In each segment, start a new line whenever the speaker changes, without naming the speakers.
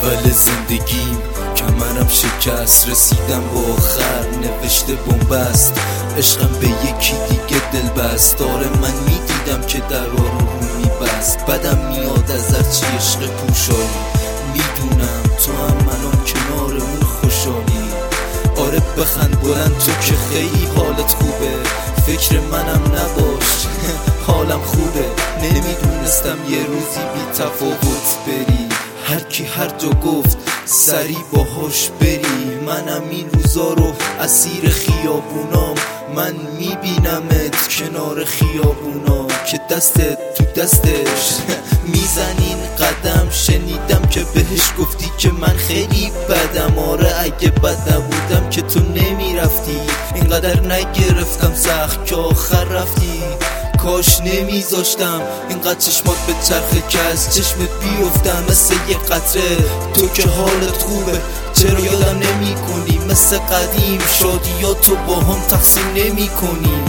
اول زندگیم کمرم شکست، رسیدم به آخر نوشته بنبست. عشقم به یکی دیگه دل بست، آره من میدیدم که در رو میبست. بدم میاد از هرچی عشق پوشانی، میدونم تو هم منو کنارمون خوشانی. آره بخند بلند تو که خیلی حالت خوبه، فکر منم نباش حالم خوبه. نمیدونستم یه روزی بی تفاوت بری، هر کی هر جا گفت سری باهاش بری. منم این روزا رو اسیر خیابونام، من میبینمت کنار خیابونا که دستت تو دستش میزنین قدم. شنیدم که بهش گفتی که من خیلی بدم، آره اگه بد نبودم که تو نمیرفتی. اینقدر نگرفتم سخت که آخر رفتی، کاش نمیذاشتم اینقدر چشمات به چرخه که از چشمت بیفتم مثل یه قطره. تو که حالت خوبه چرا یادم نمی کنی؟ مثل قدیم شادیاتو با هم تقسیم نمی کنی.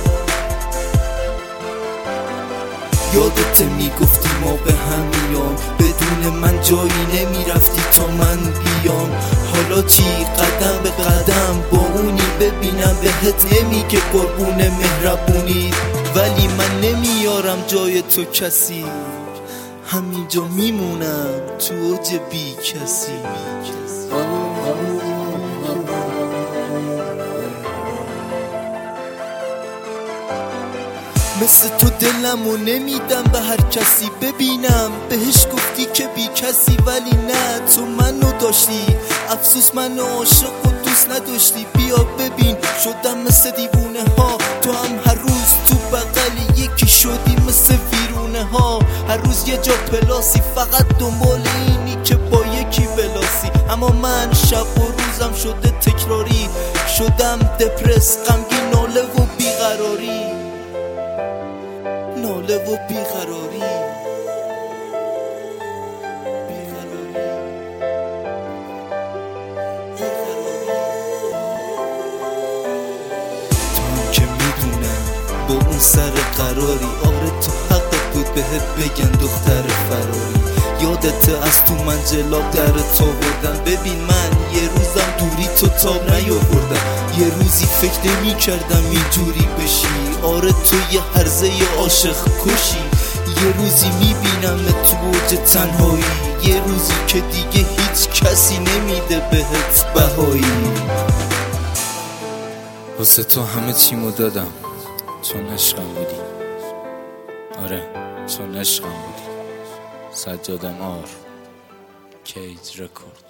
یادت میگفتی ما به هم میام، بدون من جایی نمیرفتی تا من بیام. حالا چی قدم به قدم با اونی ببینم بهت نمیگه قربون مهربونی، ولی من نمیارم جای تو کسی، همینجا میمونم تو اوج بی کسی. مثل تو دلمو نمیدم به هر کسی ببینم. بهش گفتی که بی کسی ولی نه تو منو داشتی. افسوس منو عاشق و دوست نداشتی. بیا ببین شدم مثل دیوونه ها، تو هم هر روز تو بغل یکی شدی مثل ویرونه ها. هر روز یه جا پلاسی فقط دنبال اینی که با یکی بلاسی. اما من شب و روزم شده تکراری، شدم دپرس غمگین ناله و بیقراری، ناله و بیقراری. تو هم که میدونم با اون سر قراری، آره تو حقت بود بهت بگن دختر فراری. یادت از تو من جلاب درت آوردم، ببین من یه روزم دوری تو تاب نیاوردم. یه روزی فکر نمی کردم اینجوری بشی، آره تو یه هرزه عاشق کشی. یه روزی میبینم تو اوج تنهایی، یه روزی که دیگه هیچ کسی نمیده بهت بهایی. واسه تو همه چیمو دادم چون عشقم بودی، آره چون عشقم بودی. سجادم آر کیج رکورد.